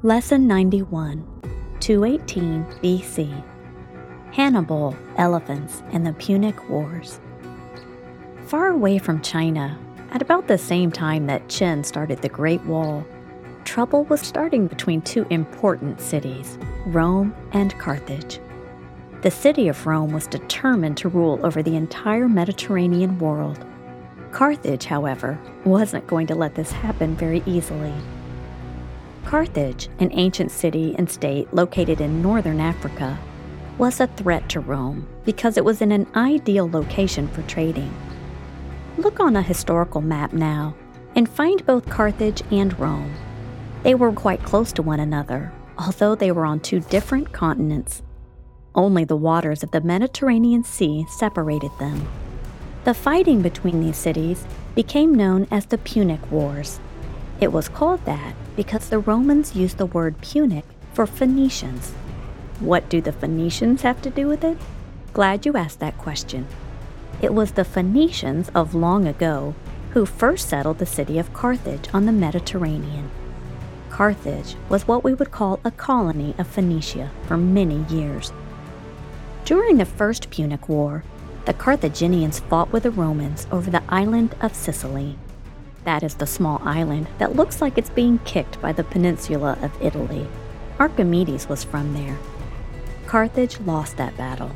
Lesson 91, 218 BC. Hannibal, Elephants, and the Punic Wars. Far away from China, at about the same time that Qin started the Great Wall, trouble was starting between two important cities, Rome and Carthage. The city of Rome was determined to rule over the entire Mediterranean world. Carthage, however, wasn't going to let this happen very easily. Carthage, an ancient city and state located in northern Africa, was a threat to Rome because it was in an ideal location for trading. Look on a historical map now and find both Carthage and Rome. They were quite close to one another, although they were on two different continents. Only the waters of the Mediterranean Sea separated them. The fighting between these cities became known as the Punic Wars. It was called that because the Romans used the word Punic for Phoenicians. What do the Phoenicians have to do with it? Glad you asked that question. It was the Phoenicians of long ago who first settled the city of Carthage on the Mediterranean. Carthage was what we would call a colony of Phoenicia for many years. During the First Punic War, the Carthaginians fought with the Romans over the island of Sicily. That is the small island that looks like it's being kicked by the peninsula of Italy. Archimedes was from there. Carthage lost that battle.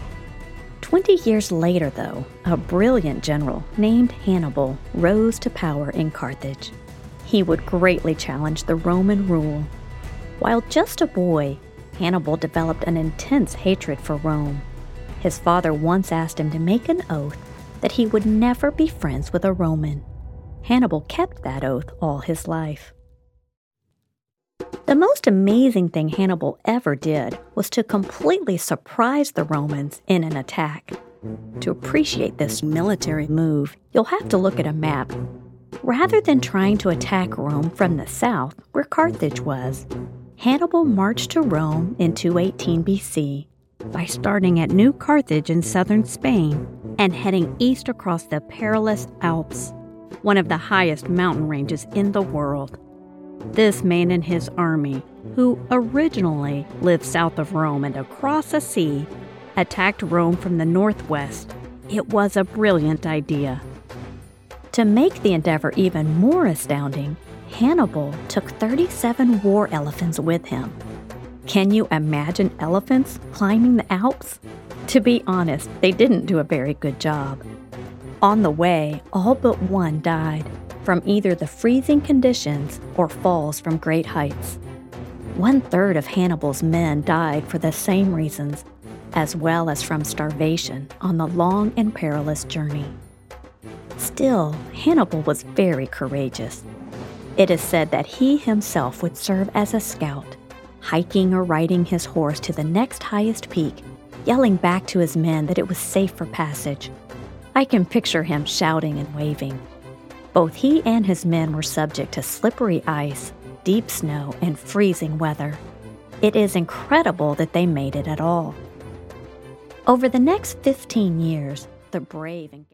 20 years later, though, a brilliant general named Hannibal rose to power in Carthage. He would greatly challenge the Roman rule. While just a boy, Hannibal developed an intense hatred for Rome. His father once asked him to make an oath that he would never be friends with a Roman. Hannibal kept that oath all his life. The most amazing thing Hannibal ever did was to completely surprise the Romans in an attack. To appreciate this military move, you'll have to look at a map. Rather than trying to attack Rome from the south, where Carthage was, Hannibal marched to Rome in 218 BC by starting at New Carthage in southern Spain and heading east across the perilous Alps, one of the highest mountain ranges in the world. This man and his army, who originally lived south of Rome and across a sea, attacked Rome from the northwest. It was a brilliant idea. To make the endeavor even more astounding, Hannibal took 37 war elephants with him. Can you imagine elephants climbing the Alps? To be honest, they didn't do a very good job. On the way, all but one died from either the freezing conditions or falls from great heights. 1/3 of Hannibal's men died for the same reasons, as well as from starvation on the long and perilous journey. Still, Hannibal was very courageous. It is said that he himself would serve as a scout, hiking or riding his horse to the next highest peak, yelling back to his men that it was safe for passage. I can picture him shouting and waving. Both he and his men were subject to slippery ice, deep snow, and freezing weather. It is incredible that they made it at all. Over the next 15 years, the brave and